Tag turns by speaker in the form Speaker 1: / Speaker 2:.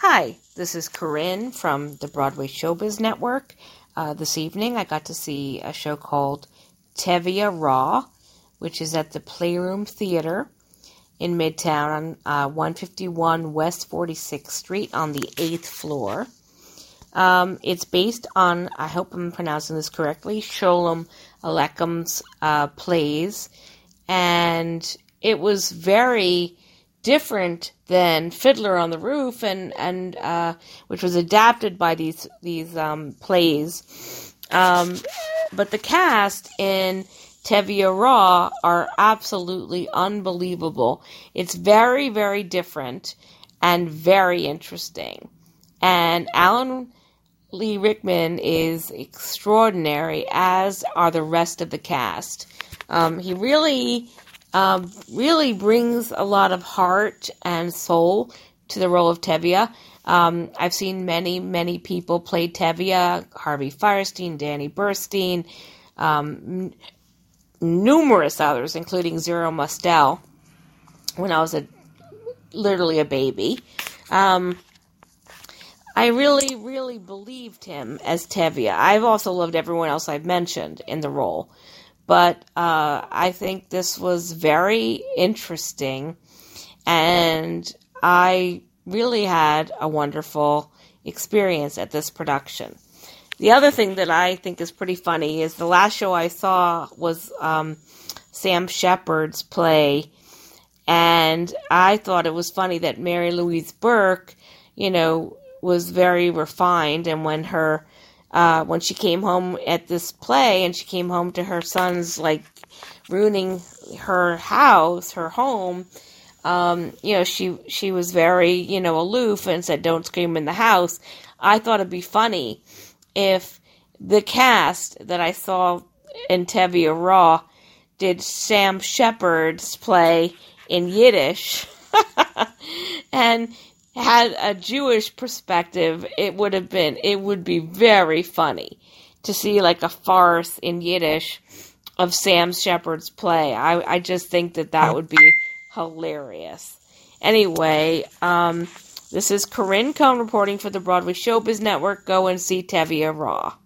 Speaker 1: Hi, this is Corinne from the Broadway Showbiz Network. This evening I got to see a show called Tevye Raw, which is at the Playroom Theater in Midtown on 151 West 46th Street on the 8th floor. It's based on, I hope I'm pronouncing this correctly, Sholem Aleichem's plays, and it was very different than Fiddler on the Roof, and which was adapted by these plays. But the cast in Tevye Raw are absolutely unbelievable. It's very, very different and very interesting. And Alan Lee Rickman is extraordinary, as are the rest of the cast. He really brings a lot of heart and soul to the role of Tevye. I've seen many people play Tevye: Harvey Fierstein, Danny Burstein, numerous others, including Zero Mostel, when I was literally a baby. I really believed him as Tevye. I've also loved everyone else I've mentioned in the role. But I think this was very interesting, and I really had a wonderful experience at this production. The other thing that I think is pretty funny is the last show I saw was Sam Shepard's play, and I thought it was funny that Mary Louise Burke, was very refined, and when she came home at this play and she came home to her sons, ruining her house, her home, she was very, aloof and said, "Don't scream in the house." I thought it'd be funny if the cast that I saw in Tevye Raw did Sam Shepard's play in Yiddish and had a Jewish perspective. It would be very funny to see a farce in Yiddish of Sam Shepard's play. I just think that would be hilarious. Anyway, this is Corinne Cohn reporting for the Broadway Showbiz Network. Go and see Tevye Raw.